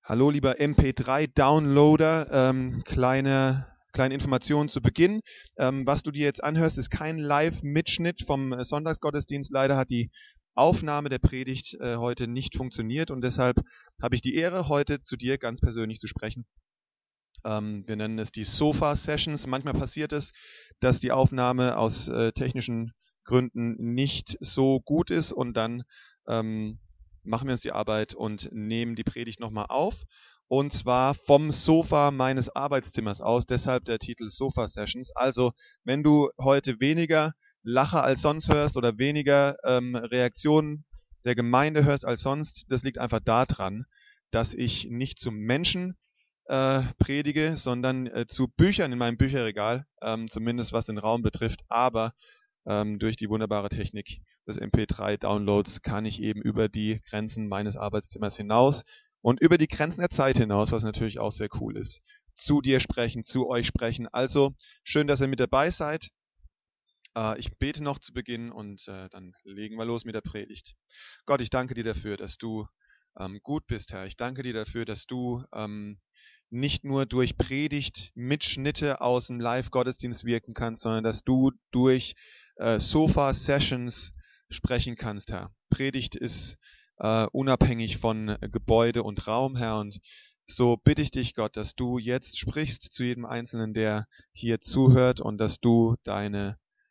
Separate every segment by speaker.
Speaker 1: Hallo lieber MP3-Downloader, kleine Information zu Beginn. Was du dir jetzt anhörst, ist kein Live-Mitschnitt vom Sonntagsgottesdienst. Leider hat die Aufnahme der Predigt heute nicht funktioniert und deshalb habe ich die Ehre, heute zu dir ganz persönlich zu sprechen. Wir nennen es die Sofa-Sessions. Manchmal passiert es, dass die Aufnahme aus technischen Gründen nicht so gut ist und dann machen wir uns die Arbeit und nehmen die Predigt nochmal auf. Und zwar vom Sofa meines Arbeitszimmers aus, deshalb der Titel Sofa Sessions. Also, wenn du heute weniger Lacher als sonst hörst oder weniger Reaktionen der Gemeinde hörst als sonst, das liegt einfach daran, dass ich nicht zum Menschen predige, sondern zu Büchern in meinem Bücherregal, zumindest was den Raum betrifft, aber durch die wunderbare Technik des MP3-Downloads kann ich eben über die Grenzen meines Arbeitszimmers hinaus und über die Grenzen der Zeit hinaus, was natürlich auch sehr cool ist, zu dir sprechen, zu euch sprechen. Also schön, dass ihr mit dabei seid. Ich bete noch zu Beginn und dann legen wir los mit der Predigt. Gott, ich danke dir dafür, dass du gut bist, Herr. Ich danke dir dafür, dass du nicht nur durch Predigt Mitschnitte aus dem Live-Gottesdienst wirken kannst, sondern dass du durch Sofa-Sessions sprechen kannst, Herr. Predigt ist unabhängig von Gebäude und Raum, Herr, und so bitte ich dich, Gott, dass du jetzt sprichst zu jedem Einzelnen, der hier zuhört, und dass du dein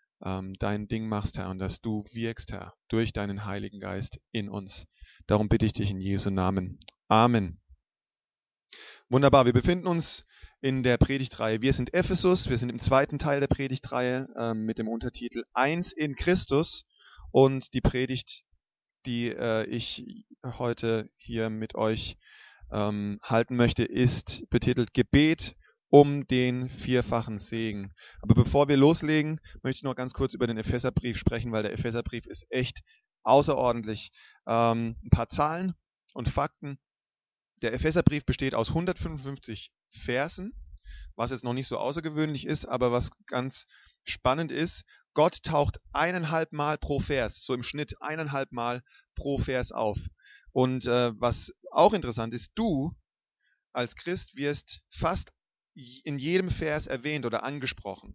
Speaker 1: Ding machst, Herr, und dass du wirkst, Herr, durch deinen Heiligen Geist in uns. Darum bitte ich dich in Jesu Namen. Amen. Wunderbar, wir befinden uns in der Predigtreihe. Wir sind Ephesus, wir sind im zweiten Teil der Predigtreihe mit dem Untertitel 1 in Christus. Und die Predigt, die ich heute hier mit euch halten möchte, ist betitelt Gebet um den vierfachen Segen. Aber bevor wir loslegen, möchte ich noch ganz kurz über den Epheserbrief sprechen, weil der Epheserbrief ist echt außerordentlich. Ein paar Zahlen und Fakten. Der Epheserbrief besteht aus 155 Versen, was jetzt noch nicht so außergewöhnlich ist, aber was ganz spannend ist, Gott taucht 1,5 Mal pro Vers, so im Schnitt 1,5 Mal pro Vers auf. Und was auch interessant ist, du als Christ wirst fast in jedem Vers erwähnt oder angesprochen.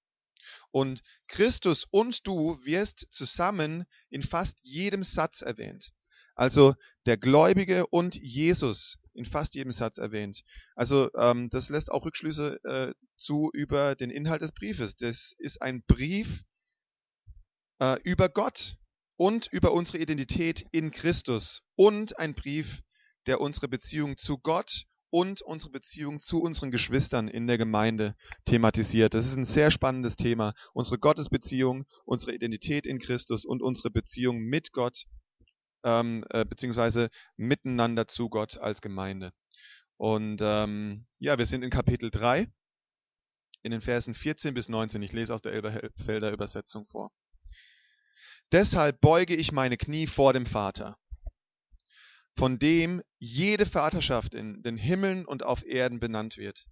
Speaker 1: Und Christus und du wirst zusammen in fast jedem Satz erwähnt. Also der Gläubige und Jesus in fast jedem Satz erwähnt. Also das lässt auch Rückschlüsse zu über den Inhalt des Briefes. Das ist ein Brief über Gott und über unsere Identität in Christus und ein Brief, der unsere Beziehung zu Gott und unsere Beziehung zu unseren Geschwistern in der Gemeinde thematisiert. Das ist ein sehr spannendes Thema. Unsere Gottesbeziehung, unsere Identität in Christus und unsere Beziehung mit Gott beziehungsweise miteinander zu Gott als Gemeinde. Und wir sind in Kapitel 3, in den Versen 14 bis 19. Ich lese aus der Elberfelder Übersetzung vor. Deshalb beuge ich meine Knie vor dem Vater, von dem jede Vaterschaft in den Himmeln und auf Erden benannt wird.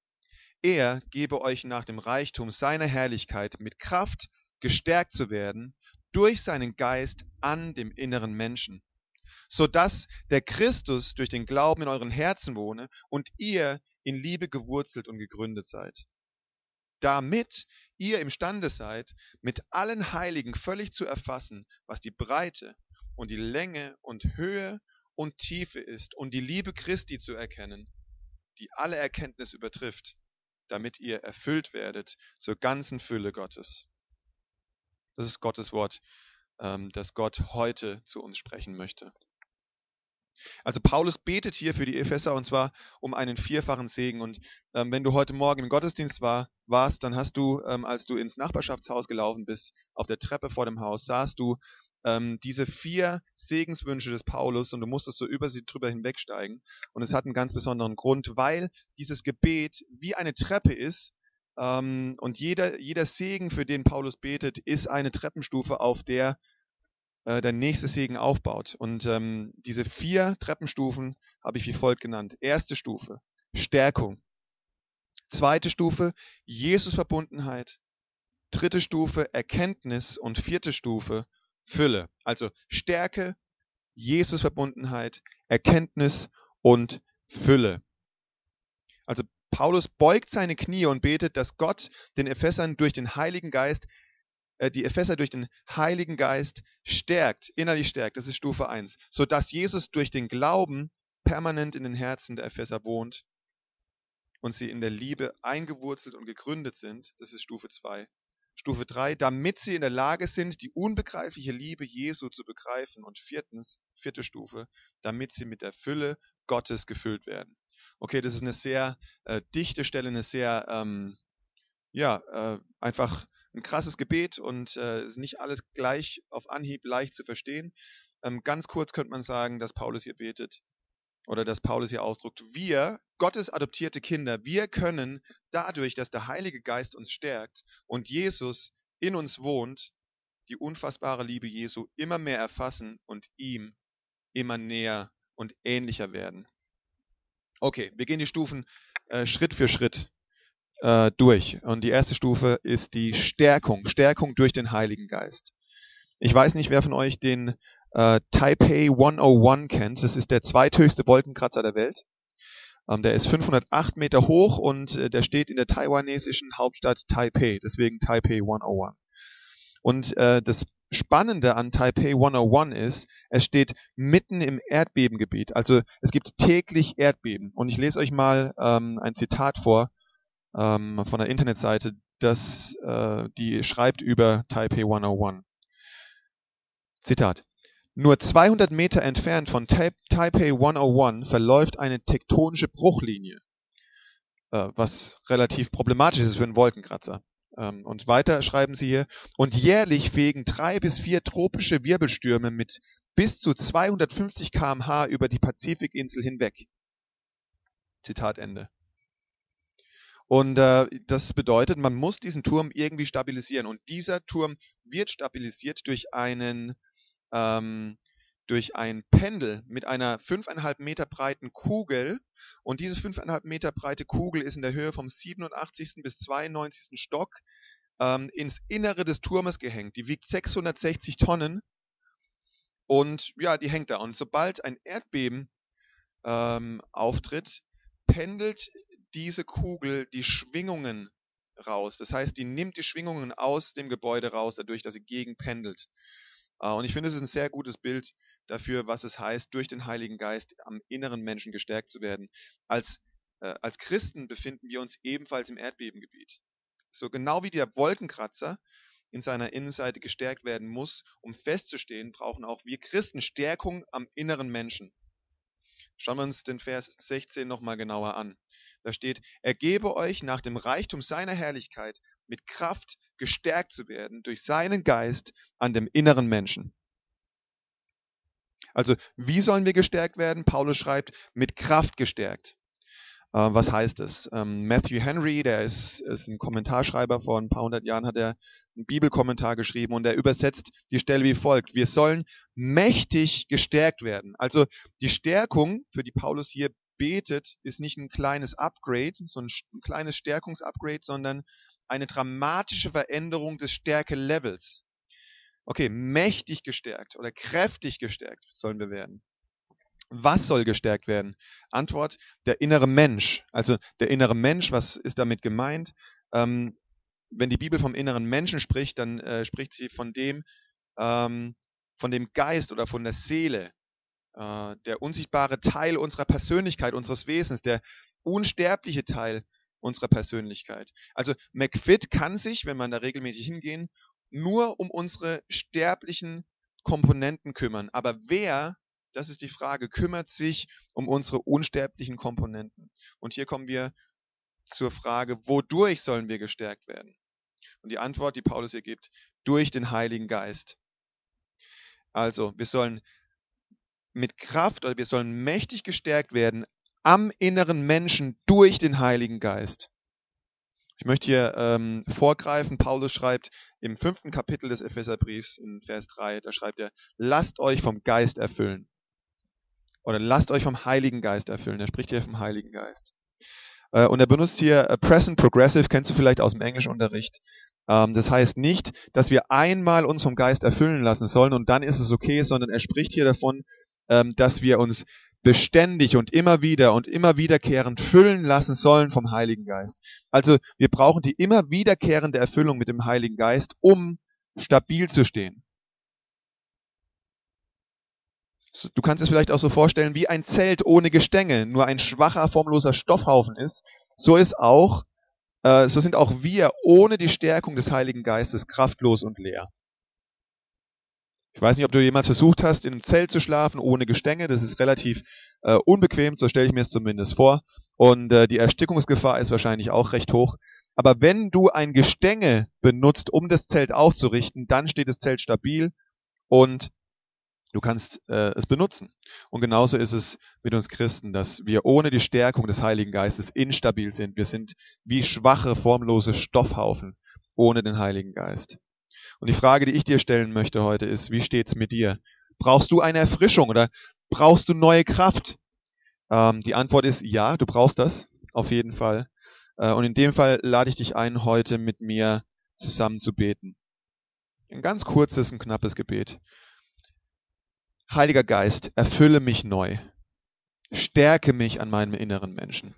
Speaker 1: Er gebe euch nach dem Reichtum seiner Herrlichkeit mit Kraft gestärkt zu werden durch seinen Geist an dem inneren Menschen, so dass der Christus durch den Glauben in euren Herzen wohne und ihr in Liebe gewurzelt und gegründet seid. Damit ihr imstande seid, mit allen Heiligen völlig zu erfassen, was die Breite und die Länge und Höhe und Tiefe ist, und die Liebe Christi zu erkennen, die alle Erkenntnis übertrifft, damit ihr erfüllt werdet zur ganzen Fülle Gottes. Das ist Gottes Wort, das Gott heute zu uns sprechen möchte. Also Paulus betet hier für die Epheser, und zwar um einen vierfachen Segen. Und wenn du heute Morgen im Gottesdienst warst, dann hast du, als du ins Nachbarschaftshaus gelaufen bist, auf der Treppe vor dem Haus, sahst du diese 4 Segenswünsche des Paulus, und du musstest so über sie drüber hinwegsteigen. Und es hat einen ganz besonderen Grund, weil dieses Gebet wie eine Treppe ist, und jeder Segen, für den Paulus betet, ist eine Treppenstufe, auf der der nächste Segen aufbaut. Und diese 4 Treppenstufen habe ich wie folgt genannt. Erste Stufe, Stärkung. Zweite Stufe, Jesus-Verbundenheit. Dritte Stufe, Erkenntnis. Und 4. Stufe, Fülle. Also Stärke, Jesus-Verbundenheit, Erkenntnis und Fülle. Also Paulus beugt seine Knie und betet, dass Gott den Ephesern durch den Heiligen Geist, die Epheser durch den Heiligen Geist stärkt, innerlich stärkt, das ist Stufe 1, sodass Jesus durch den Glauben permanent in den Herzen der Epheser wohnt und sie in der Liebe eingewurzelt und gegründet sind, das ist Stufe 2. Stufe 3, damit sie in der Lage sind, die unbegreifliche Liebe Jesu zu begreifen. Und viertens, vierte Stufe, damit sie mit der Fülle Gottes gefüllt werden. Okay, das ist eine sehr dichte Stelle, eine sehr, einfach ein krasses Gebet und ist nicht alles gleich auf Anhieb leicht zu verstehen. Ganz kurz könnte man sagen, dass Paulus hier betet oder dass Paulus hier ausdrückt, wir, Gottes adoptierte Kinder, wir können dadurch, dass der Heilige Geist uns stärkt und Jesus in uns wohnt, die unfassbare Liebe Jesu immer mehr erfassen und ihm immer näher und ähnlicher werden. Okay, wir gehen die Stufen Schritt für Schritt durch. Und die erste Stufe ist die Stärkung durch den Heiligen Geist. Ich weiß nicht, wer von euch den Taipei 101 kennt. Das ist der zweithöchste Wolkenkratzer der Welt. Der ist 508 Meter hoch und der steht in der taiwanesischen Hauptstadt Taipei, deswegen Taipei 101. Und das Spannende an Taipei 101 ist, es steht mitten im Erdbebengebiet. Also es gibt täglich Erdbeben. Und ich lese euch mal ein Zitat vor von der Internetseite, das die schreibt über Taipei 101. Zitat. Nur 200 Meter entfernt von Taipei 101 verläuft eine tektonische Bruchlinie, was relativ problematisch ist für einen Wolkenkratzer. Und weiter schreiben sie hier, und jährlich fegen 3 bis 4 tropische Wirbelstürme mit bis zu 250 km/h über die Pazifikinsel hinweg. Zitat Ende. Und das bedeutet, man muss diesen Turm irgendwie stabilisieren. Und dieser Turm wird stabilisiert durch ein Pendel mit einer 5,5 Meter breiten Kugel. Und diese 5,5 Meter breite Kugel ist in der Höhe vom 87. bis 92. Stock ins Innere des Turmes gehängt. Die wiegt 660 Tonnen und ja, die hängt da. Und sobald ein Erdbeben auftritt, pendelt diese Kugel die Schwingungen raus. Das heißt, die nimmt die Schwingungen aus dem Gebäude raus, dadurch, dass sie gegenpendelt. Und ich finde, es ist ein sehr gutes Bild dafür, was es heißt, durch den Heiligen Geist am inneren Menschen gestärkt zu werden. Als Christen befinden wir uns ebenfalls im Erdbebengebiet. So genau wie der Wolkenkratzer in seiner Innenseite gestärkt werden muss, um festzustehen, brauchen auch wir Christen Stärkung am inneren Menschen. Schauen wir uns den Vers 16 nochmal genauer an. Da steht, er gebe euch nach dem Reichtum seiner Herrlichkeit mit Kraft gestärkt zu werden durch seinen Geist an dem inneren Menschen. Also, wie sollen wir gestärkt werden? Paulus schreibt, mit Kraft gestärkt. Was heißt das? Matthew Henry, der ist ein Kommentarschreiber, vor ein paar hundert Jahren hat er einen Bibelkommentar geschrieben und er übersetzt die Stelle wie folgt. Wir sollen mächtig gestärkt werden. Also die Stärkung, für die Paulus hier betet, ist nicht ein kleines Upgrade, so ein kleines Stärkungsupgrade, sondern eine dramatische Veränderung des Stärkelevels. Okay, mächtig gestärkt oder kräftig gestärkt sollen wir werden. Was soll gestärkt werden? Antwort, der innere Mensch. Also der innere Mensch, was ist damit gemeint? Wenn die Bibel vom inneren Menschen spricht, dann spricht sie von dem Geist oder von der Seele. Der unsichtbare Teil unserer Persönlichkeit, unseres Wesens, der unsterbliche Teil unserer Persönlichkeit. Also McFit kann sich, wenn man da regelmäßig hingehen, nur um unsere sterblichen Komponenten kümmern. Aber wer, das ist die Frage, kümmert sich um unsere unsterblichen Komponenten? Und hier kommen wir zur Frage, wodurch sollen wir gestärkt werden? Und die Antwort, die Paulus hier gibt, durch den Heiligen Geist. Also, wir sollen mit Kraft oder wir sollen mächtig gestärkt werden am inneren Menschen durch den Heiligen Geist. Ich möchte hier vorgreifen, Paulus schreibt im 5. Kapitel des Epheserbriefs in Vers 3, da schreibt er, lasst euch vom Geist erfüllen. Oder lasst euch vom Heiligen Geist erfüllen. Er spricht hier vom Heiligen Geist. Und er benutzt hier Present Progressive, kennst du vielleicht aus dem Englischunterricht. Das heißt nicht, dass wir einmal uns vom Geist erfüllen lassen sollen und dann ist es okay, sondern er spricht hier davon, dass wir uns beständig und immer wiederkehrend füllen lassen sollen vom Heiligen Geist. Also wir brauchen die immer wiederkehrende Erfüllung mit dem Heiligen Geist, um stabil zu stehen. Du kannst es vielleicht auch so vorstellen, wie ein Zelt ohne Gestänge nur ein schwacher, formloser Stoffhaufen ist, so sind auch wir ohne die Stärkung des Heiligen Geistes kraftlos und leer. Ich weiß nicht, ob du jemals versucht hast, in einem Zelt zu schlafen ohne Gestänge. Das ist relativ unbequem, so stelle ich mir es zumindest vor. Und die Erstickungsgefahr ist wahrscheinlich auch recht hoch. Aber wenn du ein Gestänge benutzt, um das Zelt aufzurichten, dann steht das Zelt stabil und du kannst es benutzen. Und genauso ist es mit uns Christen, dass wir ohne die Stärkung des Heiligen Geistes instabil sind. Wir sind wie schwache, formlose Stoffhaufen ohne den Heiligen Geist. Und die Frage, die ich dir stellen möchte heute ist, wie steht's mit dir? Brauchst du eine Erfrischung oder brauchst du neue Kraft? Die Antwort ist ja, du brauchst das, auf jeden Fall. Und in dem Fall lade ich dich ein, heute mit mir zusammen zu beten. Ein ganz kurzes und knappes Gebet. Heiliger Geist, erfülle mich neu. Stärke mich an meinem inneren Menschen.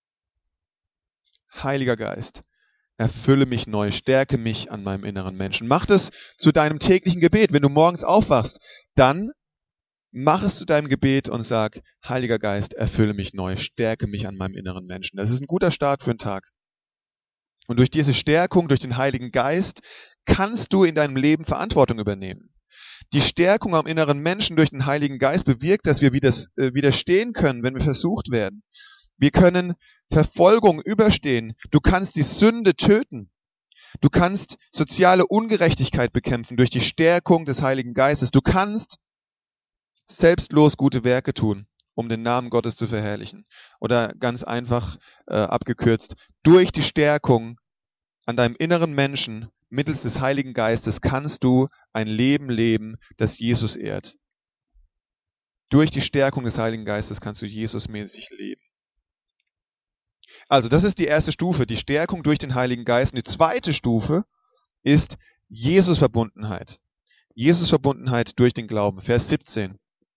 Speaker 1: Heiliger Geist, erfülle mich neu, stärke mich an meinem inneren Menschen. Mach das zu deinem täglichen Gebet. Wenn du morgens aufwachst, dann mach es zu deinem Gebet und sag, Heiliger Geist, erfülle mich neu, stärke mich an meinem inneren Menschen. Das ist ein guter Start für den Tag. Und durch diese Stärkung, durch den Heiligen Geist, kannst du in deinem Leben Verantwortung übernehmen. Die Stärkung am inneren Menschen durch den Heiligen Geist bewirkt, dass wir widerstehen können, wenn wir versucht werden. Wir können Verfolgung überstehen. Du kannst die Sünde töten. Du kannst soziale Ungerechtigkeit bekämpfen durch die Stärkung des Heiligen Geistes. Du kannst selbstlos gute Werke tun, um den Namen Gottes zu verherrlichen. Oder ganz einfach abgekürzt, durch die Stärkung an deinem inneren Menschen mittels des Heiligen Geistes kannst du ein Leben leben, das Jesus ehrt. Durch die Stärkung des Heiligen Geistes kannst du Jesusmäßig leben. Also das ist die erste Stufe, die Stärkung durch den Heiligen Geist. Und die zweite Stufe ist Jesusverbundenheit. Jesusverbundenheit durch den Glauben. Vers 17.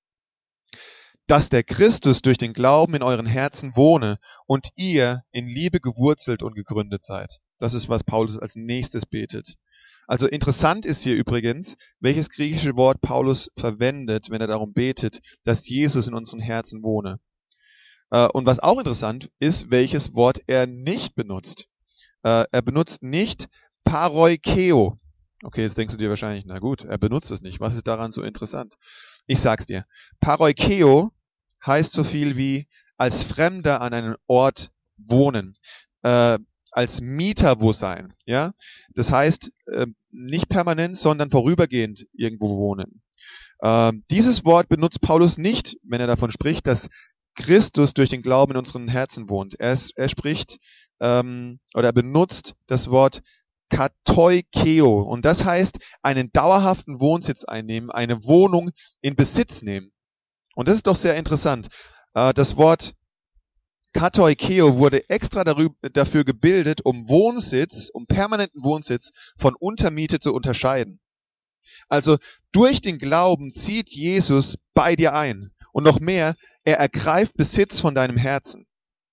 Speaker 1: Dass der Christus durch den Glauben in euren Herzen wohne und ihr in Liebe gewurzelt und gegründet seid. Das ist, was Paulus als nächstes betet. Also interessant ist hier übrigens, welches griechische Wort Paulus verwendet, wenn er darum betet, dass Jesus in unseren Herzen wohne. Und was auch interessant ist, welches Wort er nicht benutzt. Er benutzt nicht paroikeo. Okay, jetzt denkst du dir wahrscheinlich, na gut, er benutzt es nicht. Was ist daran so interessant? Ich sag's dir. Paroikeo heißt so viel wie als Fremder an einem Ort wohnen. Als Mieter wo sein. Ja? Das heißt, nicht permanent, sondern vorübergehend irgendwo wohnen. Dieses Wort benutzt Paulus nicht, wenn er davon spricht, dass Christus durch den Glauben in unseren Herzen wohnt. Er spricht oder er benutzt das Wort katoikeo und das heißt einen dauerhaften Wohnsitz einnehmen, eine Wohnung in Besitz nehmen. Und das ist doch sehr interessant. Das Wort katoikeo wurde extra dafür gebildet, um permanenten Wohnsitz von Untermiete zu unterscheiden. Also durch den Glauben zieht Jesus bei dir ein. Und noch mehr, er ergreift Besitz von deinem Herzen.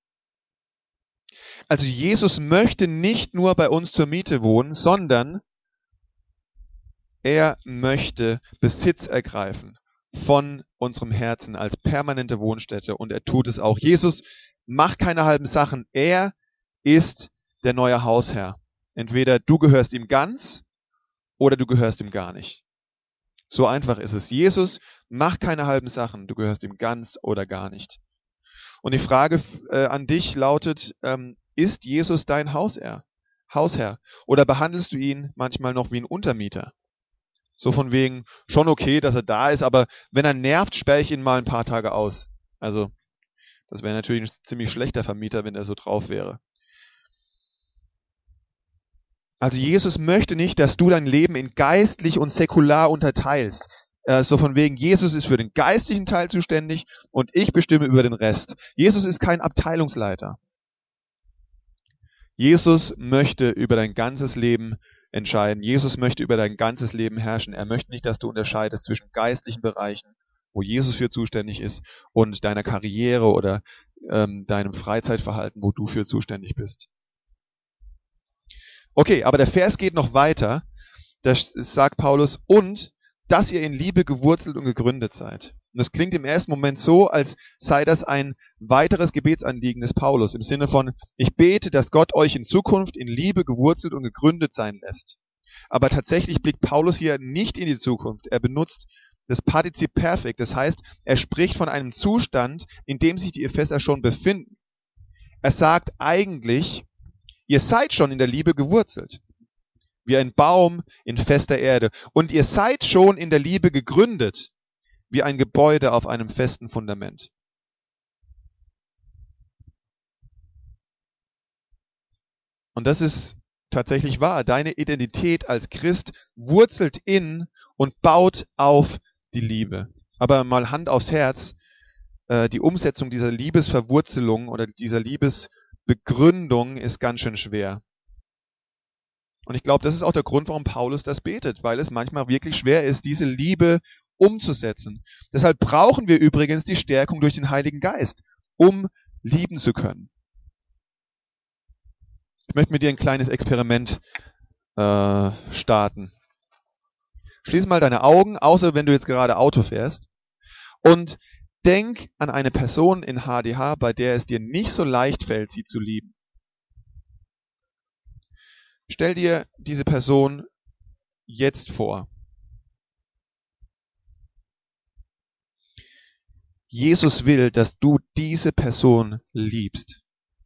Speaker 1: Also Jesus möchte nicht nur bei uns zur Miete wohnen, sondern er möchte Besitz ergreifen von unserem Herzen als permanente Wohnstätte. Und er tut es auch. Jesus macht keine halben Sachen. Er ist der neue Hausherr. Entweder du gehörst ihm ganz oder du gehörst ihm gar nicht. So einfach ist es. Jesus macht keine halben Sachen. Du gehörst ihm ganz oder gar nicht. Und die Frage an dich lautet, ist Jesus dein Hausherr? Oder behandelst du ihn manchmal noch wie ein Untermieter? So von wegen, schon okay, dass er da ist, aber wenn er nervt, sperre ich ihn mal ein paar Tage aus. Also, das wäre natürlich ein ziemlich schlechter Vermieter, wenn er so drauf wäre. Also Jesus möchte nicht, dass du dein Leben in geistlich und säkular unterteilst. So von wegen, Jesus ist für den geistlichen Teil zuständig und ich bestimme über den Rest. Jesus ist kein Abteilungsleiter. Jesus möchte über dein ganzes Leben entscheiden. Jesus möchte über dein ganzes Leben herrschen. Er möchte nicht, dass du unterscheidest zwischen geistlichen Bereichen wo Jesus für zuständig ist, und deiner Karriere oder deinem Freizeitverhalten, wo du für zuständig bist. Okay, aber der Vers geht noch weiter. Da sagt Paulus, und dass ihr in Liebe gewurzelt und gegründet seid. Und das klingt im ersten Moment so, als sei das ein weiteres Gebetsanliegen des Paulus, im Sinne von, ich bete, dass Gott euch in Zukunft in Liebe gewurzelt und gegründet sein lässt. Aber tatsächlich blickt Paulus hier nicht in die Zukunft. Er benutzt das Partizip Perfekt. Das heißt, er spricht von einem Zustand, in dem sich die Epheser schon befinden. Er sagt eigentlich, ihr seid schon in der Liebe gewurzelt, wie ein Baum in fester Erde. Und ihr seid schon in der Liebe gegründet, wie ein Gebäude auf einem festen Fundament. Und das ist tatsächlich wahr. Deine Identität als Christ wurzelt in und baut auf die Liebe. Aber mal Hand aufs Herz, die Umsetzung dieser Liebesverwurzelung oder dieser Liebesbegründung ist ganz schön schwer. Und ich glaube, das ist auch der Grund, warum Paulus das betet, weil es manchmal wirklich schwer ist, diese Liebe umzusetzen. Deshalb brauchen wir übrigens die Stärkung durch den Heiligen Geist, um lieben zu können. Ich möchte mit dir ein kleines Experiment starten. Schließ mal deine Augen, außer wenn du jetzt gerade Auto fährst, und denk an eine Person in HDH, bei der es dir nicht so leicht fällt, sie zu lieben. Stell dir diese Person jetzt vor. Jesus will, dass du diese Person liebst.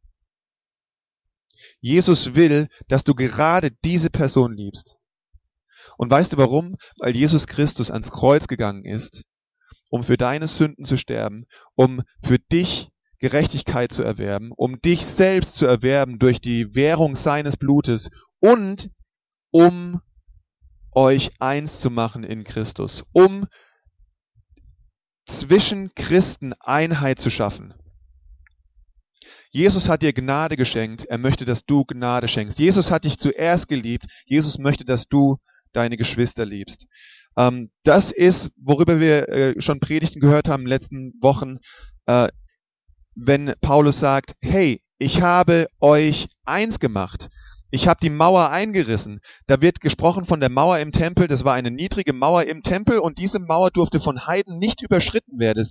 Speaker 1: Jesus will, dass du gerade diese Person liebst. Und weißt du warum? Weil Jesus Christus ans Kreuz gegangen ist, um für deine Sünden zu sterben, um für dich Gerechtigkeit zu erwerben, um dich selbst zu erwerben durch die Währung seines Blutes und um euch eins zu machen in Christus, um zwischen Christen Einheit zu schaffen. Jesus hat dir Gnade geschenkt, er möchte, dass du Gnade schenkst. Jesus hat dich zuerst geliebt, Jesus möchte, dass du deine Geschwister liebst. Das ist, worüber wir schon Predigten gehört haben in den letzten Wochen, wenn Paulus sagt, hey, ich habe euch eins gemacht. Ich habe die Mauer eingerissen. Da wird gesprochen von der Mauer im Tempel. Das war eine niedrige Mauer im Tempel und diese Mauer durfte von Heiden nicht überschritten werden.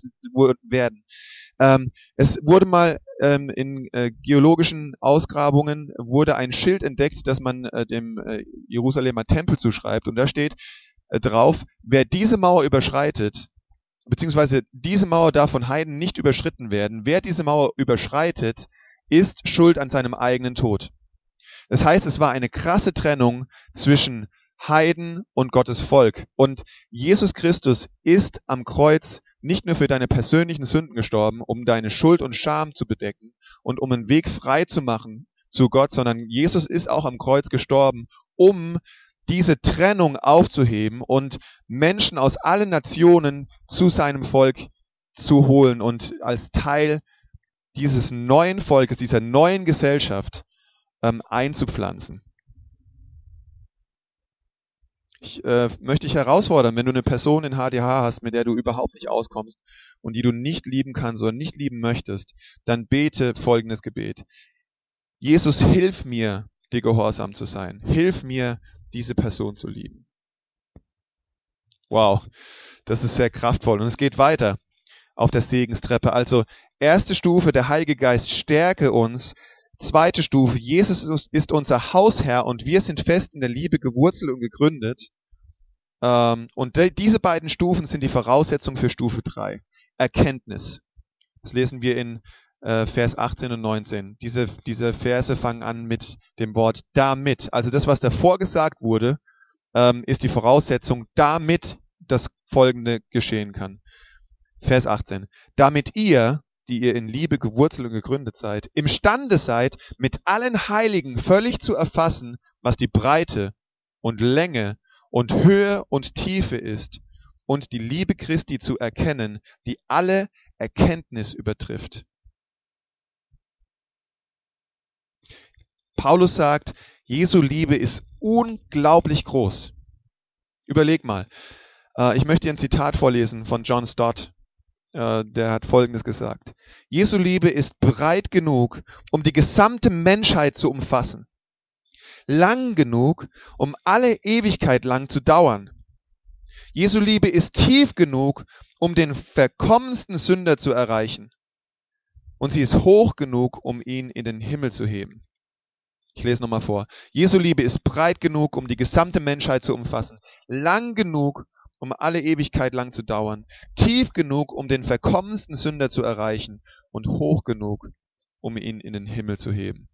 Speaker 1: Es wurde mal in geologischen Ausgrabungen wurde ein Schild entdeckt, das man dem Jerusalemer Tempel zuschreibt. Und da steht drauf, wer diese Mauer überschreitet, beziehungsweise diese Mauer darf von Heiden nicht überschritten werden. Wer diese Mauer überschreitet, ist schuld an seinem eigenen Tod. Das heißt, es war eine krasse Trennung zwischen Heiden und Gottes Volk. Und Jesus Christus ist am Kreuz nicht nur für deine persönlichen Sünden gestorben, um deine Schuld und Scham zu bedecken und um einen Weg frei zu machen zu Gott, sondern Jesus ist auch am Kreuz gestorben, um diese Trennung aufzuheben und Menschen aus allen Nationen zu seinem Volk zu holen und als Teil dieses neuen Volkes, dieser neuen Gesellschaft einzupflanzen. Ich möchte dich herausfordern, wenn du eine Person in HDH hast, mit der du überhaupt nicht auskommst und die du nicht lieben kannst oder nicht lieben möchtest, dann bete folgendes Gebet. Jesus, hilf mir, dir gehorsam zu sein. Hilf mir, diese Person zu lieben. Wow, das ist sehr kraftvoll. Und es geht weiter auf der Segenstreppe. Also erste Stufe, der Heilige Geist stärke uns. Zweite Stufe, Jesus ist unser Hausherr und wir sind fest in der Liebe gewurzelt und gegründet. Und diese beiden Stufen sind die Voraussetzung für Stufe 3. Erkenntnis. Das lesen wir in Vers 18 und 19. Diese Verse fangen an mit dem Wort damit. Also das, was davor gesagt wurde, ist die Voraussetzung, damit das Folgende geschehen kann. Vers 18. Damit ihr, die ihr in Liebe gewurzelt und gegründet seid, imstande seid, mit allen Heiligen völlig zu erfassen, was die Breite und Länge und Höhe und Tiefe ist, und die Liebe Christi zu erkennen, die alle Erkenntnis übertrifft. Paulus sagt, Jesu Liebe ist unglaublich groß. Überleg mal, Ich möchte dir ein Zitat vorlesen von John Stott. Der hat Folgendes gesagt. Jesu Liebe ist breit genug, um die gesamte Menschheit zu umfassen. Lang genug, um alle Ewigkeit lang zu dauern. Jesu Liebe ist tief genug, um den verkommensten Sünder zu erreichen. Und sie ist hoch genug, um ihn in den Himmel zu heben. Ich lese nochmal vor. Jesu Liebe ist breit genug, um die gesamte Menschheit zu umfassen. Lang genug, um alle Ewigkeit lang zu dauern. Tief genug, um den verkommensten Sünder zu erreichen. Und hoch genug, um ihn in den Himmel zu heben.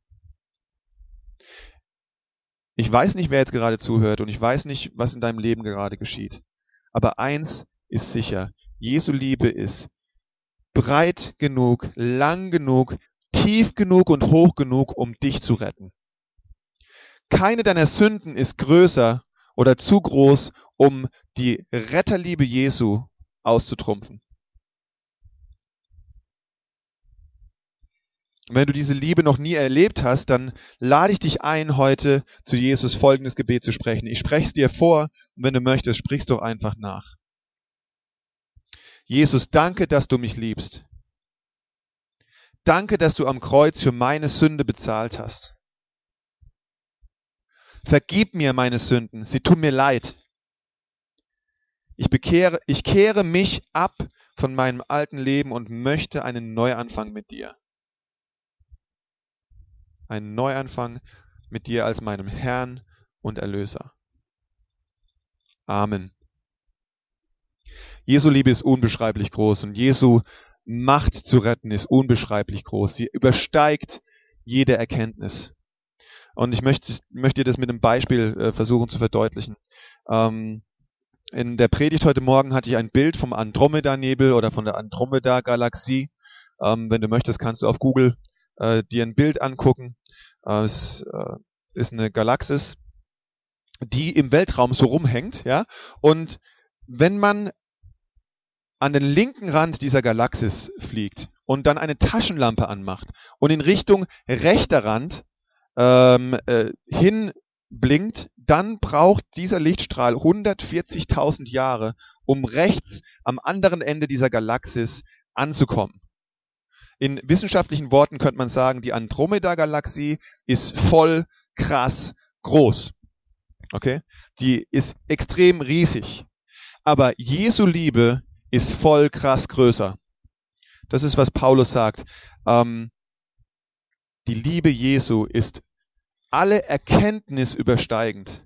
Speaker 1: Ich weiß nicht, wer jetzt gerade zuhört und ich weiß nicht, was in deinem Leben gerade geschieht. Aber eins ist sicher. Jesu Liebe ist breit genug, lang genug, tief genug und hoch genug, um dich zu retten. Keine deiner Sünden ist größer oder zu groß, um die Retterliebe Jesu auszutrumpfen. Und wenn du diese Liebe noch nie erlebt hast, dann lade ich dich ein, heute zu Jesus folgendes Gebet zu sprechen. Ich spreche es dir vor und wenn du möchtest, sprichst doch einfach nach. Jesus, danke, dass du mich liebst. Danke, dass du am Kreuz für meine Sünde bezahlt hast. Vergib mir meine Sünden, sie tun mir leid. Ich kehre mich ab von meinem alten Leben und möchte einen Neuanfang mit dir. Einen Neuanfang mit dir als meinem Herrn und Erlöser. Amen. Jesu Liebe ist unbeschreiblich groß und Jesu Macht zu retten ist unbeschreiblich groß. Sie übersteigt jede Erkenntnis. Und ich möchte dir das mit einem Beispiel versuchen zu verdeutlichen. In der Predigt heute Morgen hatte ich ein Bild vom Andromeda-Nebel oder von der Andromeda-Galaxie. Wenn du möchtest, kannst du auf Google dir ein Bild angucken. Es ist eine Galaxis, die im Weltraum so rumhängt. Ja? Und wenn man an den linken Rand dieser Galaxis fliegt und dann eine Taschenlampe anmacht und in Richtung rechter Rand hinblinkt, dann braucht dieser Lichtstrahl 140.000 Jahre, um rechts am anderen Ende dieser Galaxis anzukommen. In wissenschaftlichen Worten könnte man sagen, die Andromeda-Galaxie ist voll krass groß. Okay? Die ist extrem riesig. Aber Jesu Liebe ist voll krass größer. Das ist, was Paulus sagt. Die Liebe Jesu ist alle Erkenntnis übersteigend.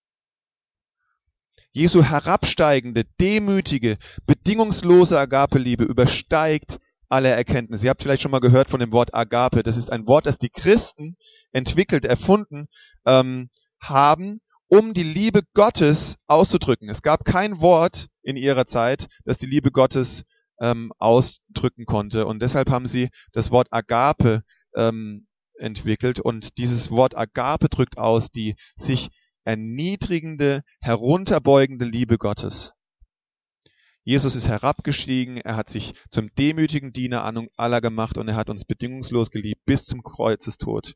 Speaker 1: Jesu herabsteigende, demütige, bedingungslose Agape-Liebe übersteigt alle Erkenntnis. Ihr habt vielleicht schon mal gehört von dem Wort Agape. Das ist ein Wort, das die Christen entwickelt, erfunden haben, um die Liebe Gottes auszudrücken. Es gab kein Wort in ihrer Zeit, das die Liebe Gottes ausdrücken konnte. Und deshalb haben sie das Wort Agape entwickelt. Und dieses Wort Agape drückt aus die sich erniedrigende, herunterbeugende Liebe Gottes. Jesus ist herabgestiegen, er hat sich zum demütigen Diener aller gemacht und er hat uns bedingungslos geliebt bis zum Kreuzestod.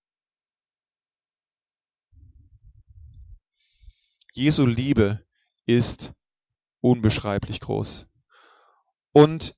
Speaker 1: Jesu Liebe ist unbeschreiblich groß. Und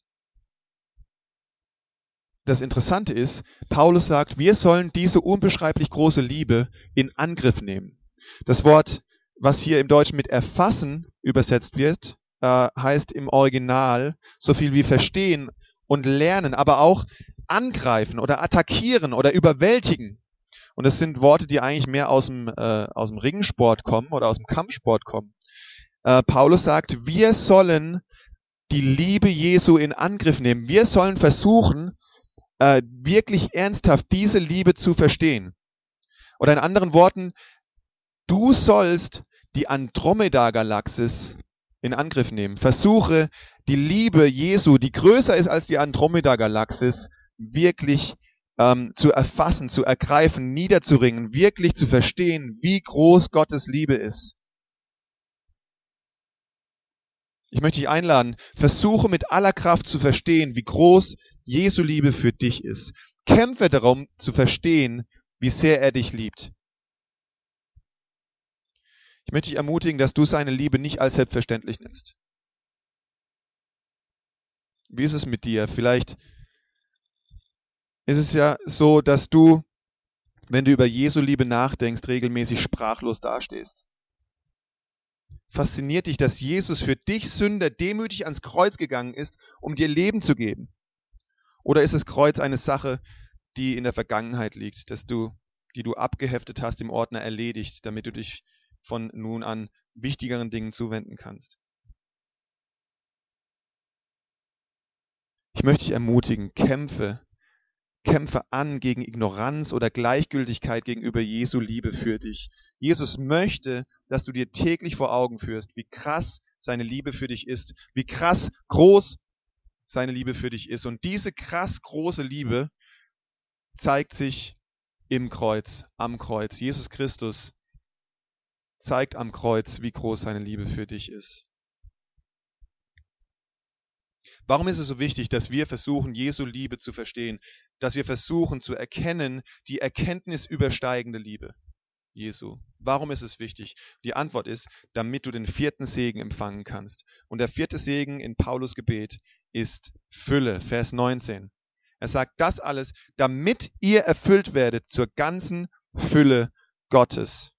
Speaker 1: das Interessante ist, Paulus sagt, wir sollen diese unbeschreiblich große Liebe in Angriff nehmen. Das Wort, was hier im Deutschen mit erfassen übersetzt wird, heißt im Original so viel wie verstehen und lernen, aber auch angreifen oder attackieren oder überwältigen. Und das sind Worte, die eigentlich mehr aus dem Ringsport kommen oder aus dem Kampfsport kommen. Paulus sagt, wir sollen die Liebe Jesu in Angriff nehmen. Wir sollen versuchen, wirklich ernsthaft diese Liebe zu verstehen. Oder in anderen Worten, du sollst die Andromeda-Galaxis in Angriff nehmen. Versuche, die Liebe Jesu, die größer ist als die Andromeda-Galaxis, wirklich zu erfassen, zu ergreifen, niederzuringen, wirklich zu verstehen, wie groß Gottes Liebe ist. Ich möchte dich einladen, versuche mit aller Kraft zu verstehen, wie groß Jesu Liebe für dich ist. Kämpfe darum, zu verstehen, wie sehr er dich liebt. Ich möchte dich ermutigen, dass du seine Liebe nicht als selbstverständlich nimmst. Wie ist es mit dir? Vielleicht ist es ja so, dass du, wenn du über Jesu Liebe nachdenkst, regelmäßig sprachlos dastehst. Fasziniert dich, dass Jesus für dich Sünder demütig ans Kreuz gegangen ist, um dir Leben zu geben? Oder ist das Kreuz eine Sache, die in der Vergangenheit liegt, die du abgeheftet hast, im Ordner erledigt, damit du dich von nun an wichtigeren Dingen zuwenden kannst? Ich möchte dich ermutigen, kämpfe an gegen Ignoranz oder Gleichgültigkeit gegenüber Jesu Liebe für dich. Jesus möchte, dass du dir täglich vor Augen führst, wie krass seine Liebe für dich ist, wie krass groß seine Liebe für dich ist. Und diese krass große Liebe zeigt sich im Kreuz, am Kreuz. Jesus Christus zeigt am Kreuz, wie groß seine Liebe für dich ist. Warum ist es so wichtig, dass wir versuchen, Jesu Liebe zu verstehen, dass wir versuchen zu erkennen, die erkenntnisübersteigende Liebe Jesu? Warum ist es wichtig? Die Antwort ist, damit du den 4. Segen empfangen kannst. Und der 4. Segen in Paulus Gebet ist Fülle, Vers 19. Er sagt das alles, damit ihr erfüllt werdet zur ganzen Fülle Gottes.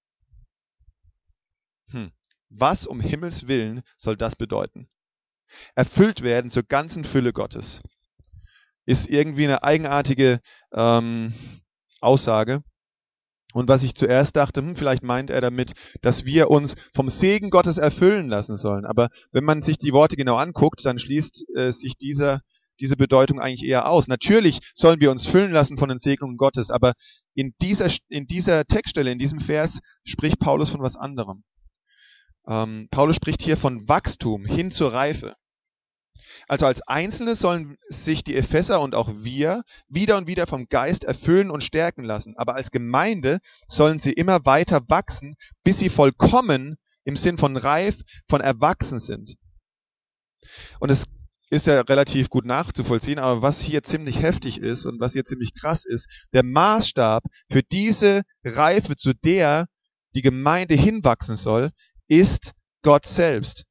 Speaker 1: Was um Himmels Willen soll das bedeuten? Erfüllt werden zur ganzen Fülle Gottes. Ist irgendwie eine eigenartige Aussage. Und was ich zuerst dachte, vielleicht meint er damit, dass wir uns vom Segen Gottes erfüllen lassen sollen. Aber wenn man sich die Worte genau anguckt, dann schließt sich diese Bedeutung eigentlich eher aus. Natürlich sollen wir uns füllen lassen von den Segnungen Gottes, aber in dieser Textstelle, in diesem Vers, spricht Paulus von was anderem. Paulus spricht hier von Wachstum hin zur Reife. Also als Einzelne sollen sich die Epheser und auch wir wieder und wieder vom Geist erfüllen und stärken lassen. Aber als Gemeinde sollen sie immer weiter wachsen, bis sie vollkommen im Sinn von reif, von erwachsen sind. Und es ist ja relativ gut nachzuvollziehen, aber was hier ziemlich heftig ist und was hier ziemlich krass ist, der Maßstab für diese Reife, zu der die Gemeinde hinwachsen soll, ist Gott selbst.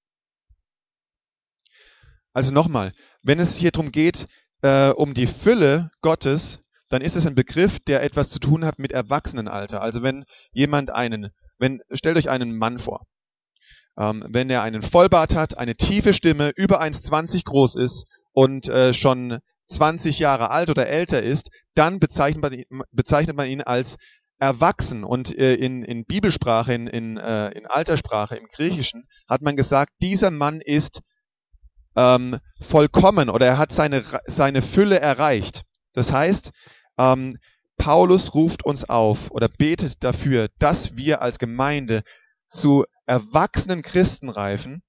Speaker 1: Also nochmal, wenn es hier darum geht, um die Fülle Gottes, dann ist es ein Begriff, der etwas zu tun hat mit Erwachsenenalter. Also wenn stellt euch einen Mann vor, wenn er einen Vollbart hat, eine tiefe Stimme, über 1,20 groß ist und schon 20 Jahre alt oder älter ist, dann bezeichnet man ihn als erwachsen. Und in Bibelsprache, in Alterssprache, im Griechischen, hat man gesagt, dieser Mann ist vollkommen oder er hat seine Fülle erreicht. Das heißt, Paulus ruft uns auf oder betet dafür, dass wir als Gemeinde zu erwachsenen Christen reifen,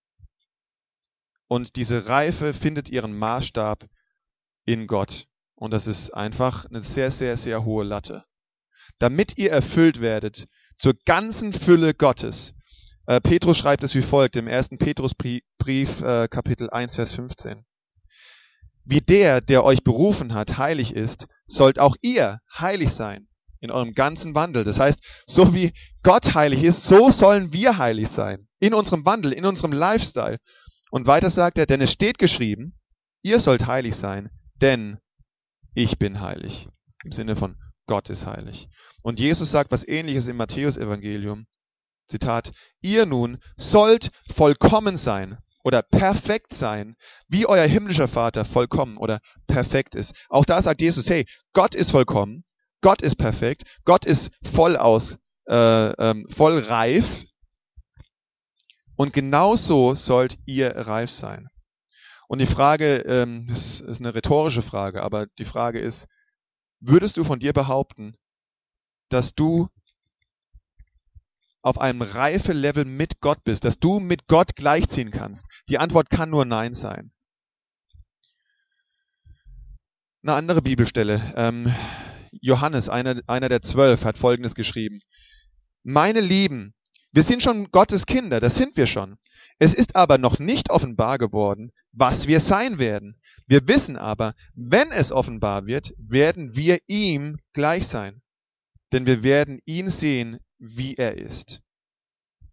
Speaker 1: und diese Reife findet ihren Maßstab in Gott. Und das ist einfach eine sehr, sehr, sehr hohe Latte. Damit ihr erfüllt werdet zur ganzen Fülle Gottes. Petrus schreibt es wie folgt im 1. Petrusbrief, Kapitel 1, Vers 15. Wie der euch berufen hat, heilig ist, sollt auch ihr heilig sein in eurem ganzen Wandel. Das heißt, so wie Gott heilig ist, so sollen wir heilig sein. In unserem Wandel, in unserem Lifestyle. Und weiter sagt er, denn es steht geschrieben, ihr sollt heilig sein, denn ich bin heilig. Im Sinne von Gott ist heilig. Und Jesus sagt was Ähnliches im Matthäus-Evangelium. Zitat, ihr nun sollt vollkommen sein oder perfekt sein, wie euer himmlischer Vater vollkommen oder perfekt ist. Auch da sagt Jesus, hey, Gott ist vollkommen, Gott ist perfekt, Gott ist voll reif, und genauso sollt ihr reif sein. Und die Frage, das ist eine rhetorische Frage, aber die Frage ist, würdest du von dir behaupten, dass du auf einem Reife-Level mit Gott bist, dass du mit Gott gleichziehen kannst? Die Antwort kann nur Nein sein. Eine andere Bibelstelle. Johannes, einer der 12, hat Folgendes geschrieben. Meine Lieben, wir sind schon Gottes Kinder, das sind wir schon. Es ist aber noch nicht offenbar geworden, was wir sein werden. Wir wissen aber, wenn es offenbar wird, werden wir ihm gleich sein. Denn wir werden ihn sehen, wie er ist.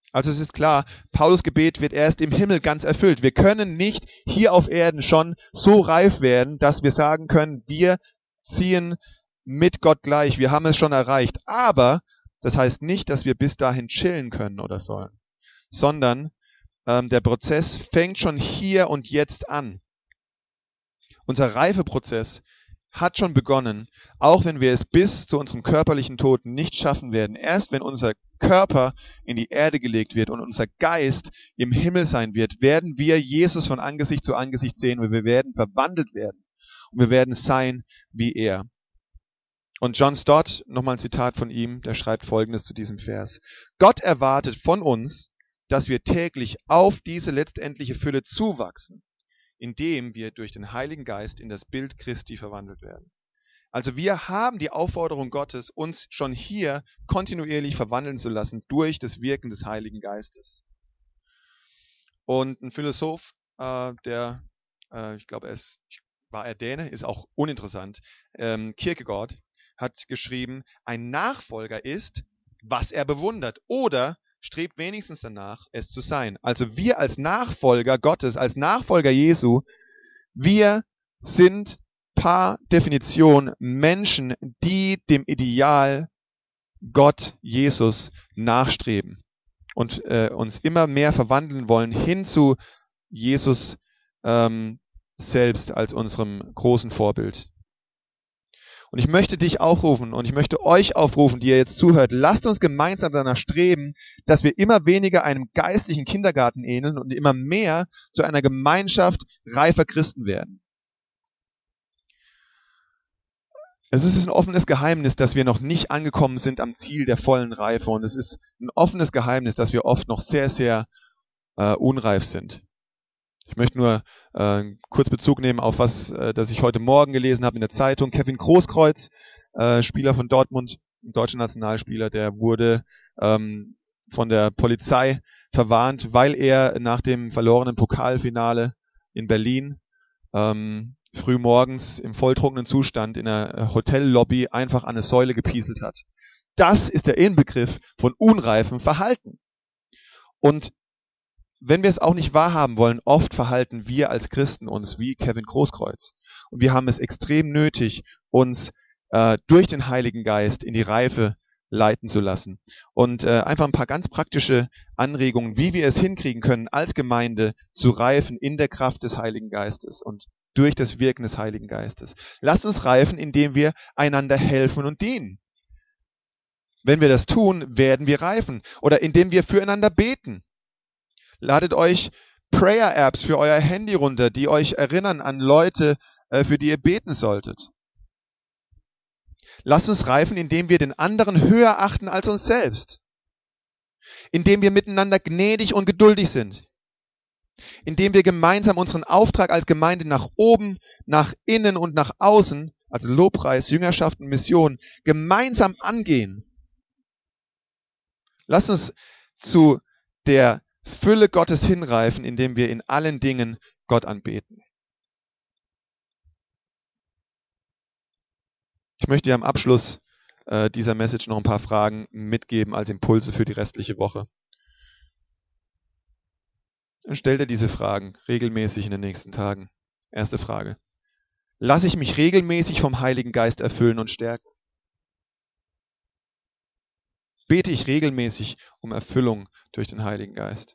Speaker 1: Also es ist klar, Paulus Gebet wird erst im Himmel ganz erfüllt. Wir können nicht hier auf Erden schon so reif werden, dass wir sagen können, wir ziehen mit Gott gleich, wir haben es schon erreicht. Aber das heißt nicht, dass wir bis dahin chillen können oder sollen, sondern der Prozess fängt schon hier und jetzt an. Unser Reifeprozess hat schon begonnen, auch wenn wir es bis zu unserem körperlichen Tod nicht schaffen werden. Erst wenn unser Körper in die Erde gelegt wird und unser Geist im Himmel sein wird, werden wir Jesus von Angesicht zu Angesicht sehen und wir werden verwandelt werden und wir werden sein wie er. Und John Stott, nochmal ein Zitat von ihm, der schreibt Folgendes zu diesem Vers. Gott erwartet von uns, dass wir täglich auf diese letztendliche Fülle zuwachsen, indem wir durch den Heiligen Geist in das Bild Christi verwandelt werden. Also wir haben die Aufforderung Gottes, uns schon hier kontinuierlich verwandeln zu lassen durch das Wirken des Heiligen Geistes. Und ein Philosoph, ich glaube, war er Däne, ist auch uninteressant, Kierkegaard, hat geschrieben, ein Nachfolger ist, was er bewundert, oder strebt wenigstens danach, es zu sein. Also wir als Nachfolger Gottes, als Nachfolger Jesu, wir sind per Definition Menschen, die dem Ideal Gott, Jesus, nachstreben und uns immer mehr verwandeln wollen hin zu Jesus selbst als unserem großen Vorbild. Und ich möchte dich aufrufen und ich möchte euch aufrufen, die ihr jetzt zuhört, lasst uns gemeinsam danach streben, dass wir immer weniger einem geistlichen Kindergarten ähneln und immer mehr zu einer Gemeinschaft reifer Christen werden. Es ist ein offenes Geheimnis, dass wir noch nicht angekommen sind am Ziel der vollen Reife. Und es ist ein offenes Geheimnis, dass wir oft noch sehr, sehr unreif sind. Ich möchte nur kurz Bezug nehmen auf was, das ich heute Morgen gelesen habe in der Zeitung. Kevin Großkreuz, Spieler von Dortmund, ein deutscher Nationalspieler, der wurde von der Polizei verwarnt, weil er nach dem verlorenen Pokalfinale in Berlin früh morgens im volltrunkenen Zustand in einer Hotellobby einfach an eine Säule gepieselt hat. Das ist der Inbegriff von unreifem Verhalten. Und wenn wir es auch nicht wahrhaben wollen, oft verhalten wir als Christen uns wie Kevin Großkreuz. Und wir haben es extrem nötig, uns durch den Heiligen Geist in die Reife leiten zu lassen. Und einfach ein paar ganz praktische Anregungen, wie wir es hinkriegen können, als Gemeinde zu reifen in der Kraft des Heiligen Geistes und durch das Wirken des Heiligen Geistes. Lasst uns reifen, indem wir einander helfen und dienen. Wenn wir das tun, werden wir reifen. Oder indem wir füreinander beten. Ladet euch Prayer-Apps für euer Handy runter, die euch erinnern an Leute, für die ihr beten solltet. Lasst uns reifen, indem wir den anderen höher achten als uns selbst. Indem wir miteinander gnädig und geduldig sind. Indem wir gemeinsam unseren Auftrag als Gemeinde nach oben, nach innen und nach außen, also Lobpreis, Jüngerschaft und Mission, gemeinsam angehen. Lasst uns zu der Fülle Gottes hinreifen, indem wir in allen Dingen Gott anbeten. Ich möchte dir am Abschluss dieser Message noch ein paar Fragen mitgeben als Impulse für die restliche Woche. Und stell dir diese Fragen regelmäßig in den nächsten Tagen. Erste Frage. Lasse ich mich regelmäßig vom Heiligen Geist erfüllen und stärken? Bete ich regelmäßig um Erfüllung durch den Heiligen Geist?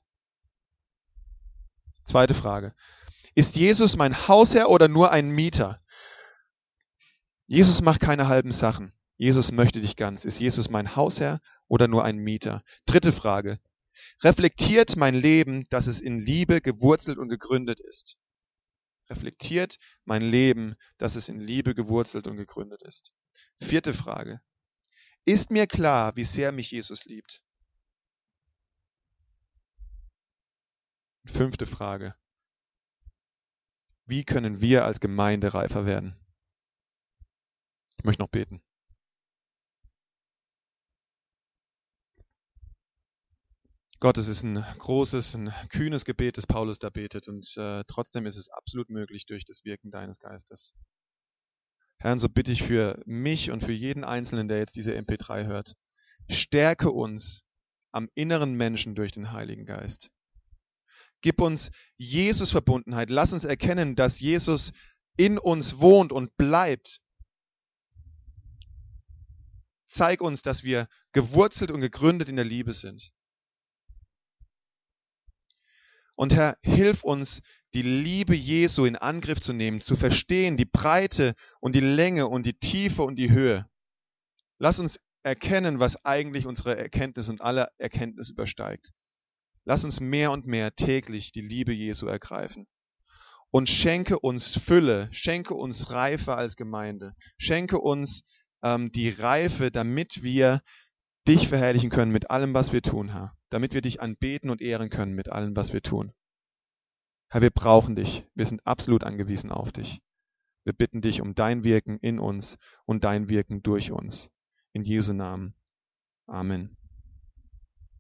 Speaker 1: Zweite Frage. Ist Jesus mein Hausherr oder nur ein Mieter? Jesus macht keine halben Sachen. Jesus möchte dich ganz. Ist Jesus mein Hausherr oder nur ein Mieter? Dritte Frage. Reflektiert mein Leben, dass es in Liebe gewurzelt und gegründet ist? Reflektiert mein Leben, dass es in Liebe gewurzelt und gegründet ist? Vierte Frage. Ist mir klar, wie sehr mich Jesus liebt? Fünfte Frage. Wie können wir als Gemeinde reifer werden? Ich möchte noch beten. Gott, es ist ein großes, ein kühnes Gebet, das Paulus da betet und trotzdem ist es absolut möglich durch das Wirken deines Geistes. Herr, und so bitte ich für mich und für jeden Einzelnen, der jetzt diese MP3 hört, stärke uns am inneren Menschen durch den Heiligen Geist. Gib uns Jesus-Verbundenheit. Lass uns erkennen, dass Jesus in uns wohnt und bleibt. Zeig uns, dass wir gewurzelt und gegründet in der Liebe sind. Und Herr, hilf uns, die Liebe Jesu in Angriff zu nehmen, zu verstehen, die Breite und die Länge und die Tiefe und die Höhe. Lass uns erkennen, was eigentlich unsere Erkenntnis und alle Erkenntnis übersteigt. Lass uns mehr und mehr täglich die Liebe Jesu ergreifen. Und schenke uns Fülle, schenke uns Reife als Gemeinde, schenke uns die Reife, damit wir dich verherrlichen können mit allem, was wir tun, Herr. Damit wir dich anbeten und ehren können mit allem, was wir tun. Herr, wir brauchen dich. Wir sind absolut angewiesen auf dich. Wir bitten dich um dein Wirken in uns und dein Wirken durch uns. In Jesu Namen. Amen.